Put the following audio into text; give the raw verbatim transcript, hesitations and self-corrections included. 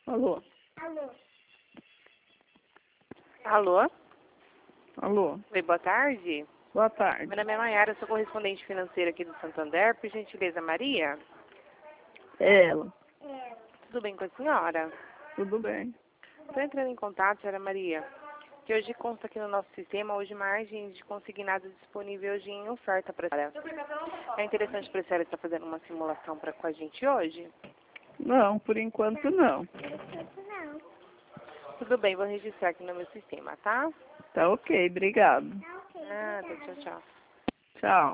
Alô? Alô? Alô? Alô? Oi, boa tarde. Boa tarde. Meu nome é Maiara, sou correspondente financeira aqui do Santander. Por gentileza, Maria? É ela. É. Tudo bem com a senhora? Tudo bem. Estou entrando em contato, senhora Maria, que hoje consta aqui no nosso sistema hoje margem de consignado disponível hoje em oferta para a senhora. É interessante para a senhora estar fazendo uma simulação pra, com a gente hoje? Não, por enquanto não. Não. Tudo bem, vou registrar aqui no meu sistema, tá? Tá ok, obrigado. Tá ok. Nada, tchau, tchau. Tchau.